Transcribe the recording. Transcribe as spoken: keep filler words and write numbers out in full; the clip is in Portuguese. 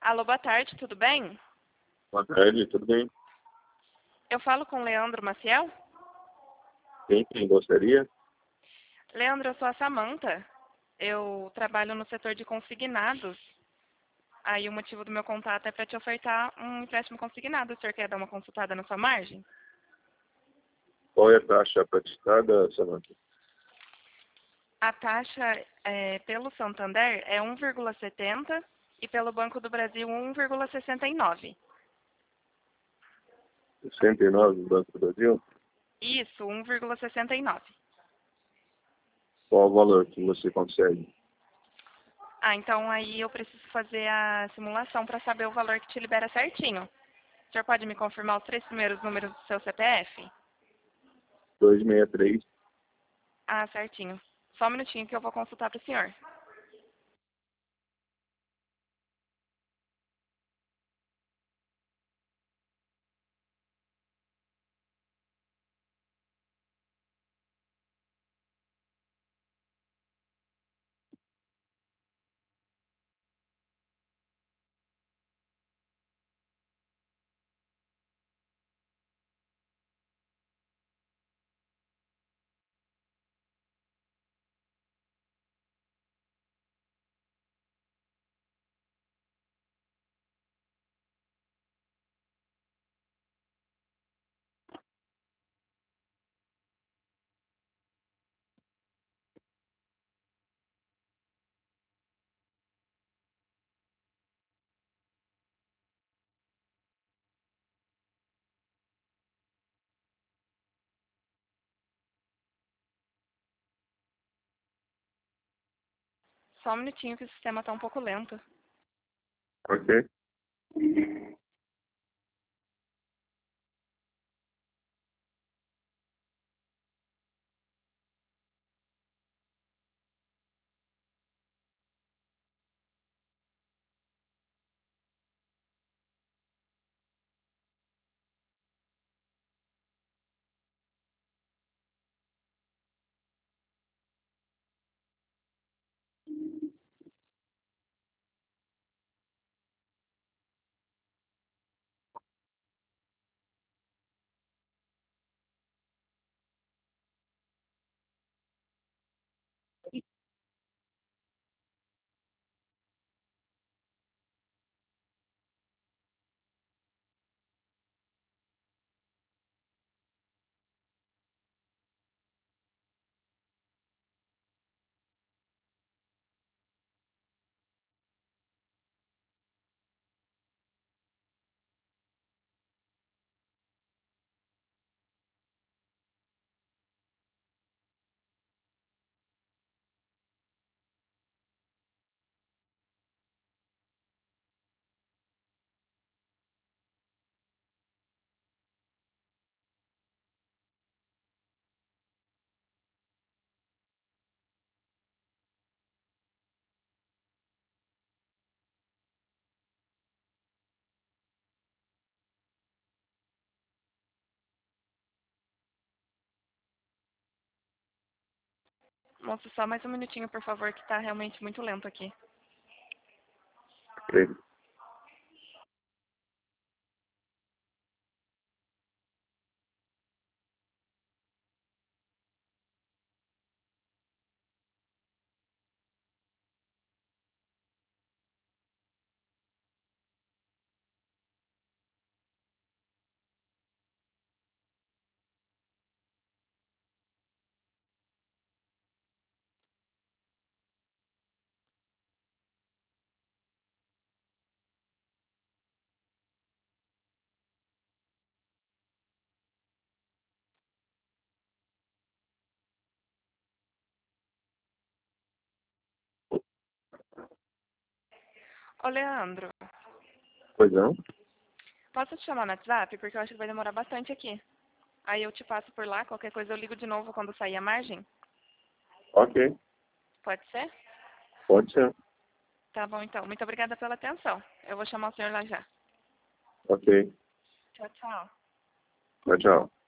Alô, boa tarde, tudo bem? Boa tarde, tudo bem? Eu falo com Leandro Maciel? Quem, quem gostaria? Leandro, eu sou a Samanta. Eu trabalho no setor de consignados. Aí o motivo do meu contato é para te ofertar um empréstimo consignado. O senhor quer dar uma consultada na sua margem? Qual é a taxa praticada, Samantha? A taxa é, pelo Santander é um vírgula setenta e pelo Banco do Brasil um vírgula sessenta e nove. sessenta e nove do Banco do Brasil? Isso, um vírgula sessenta e nove. Qual o valor que você consegue? Ah, então aí eu preciso fazer a simulação para saber o valor que te libera certinho. O senhor pode me confirmar os três primeiros números do seu C P F? duzentos e sessenta e três. Ah, certinho. Só um minutinho que eu vou consultar para o senhor. Só um minutinho que o sistema está um pouco lento. Ok. Moço, só mais um minutinho, por favor, que está realmente muito lento aqui. Ok. Ô, Leandro, Pois não? posso te chamar no WhatsApp? Porque eu acho que vai demorar bastante aqui. Aí eu te passo por lá, qualquer coisa eu ligo de novo quando sair a margem. Ok. Pode ser? Pode ser. Tá bom, então. Muito obrigada pela atenção. Eu vou chamar o senhor lá já. Ok. Tchau, tchau. Tchau, tchau.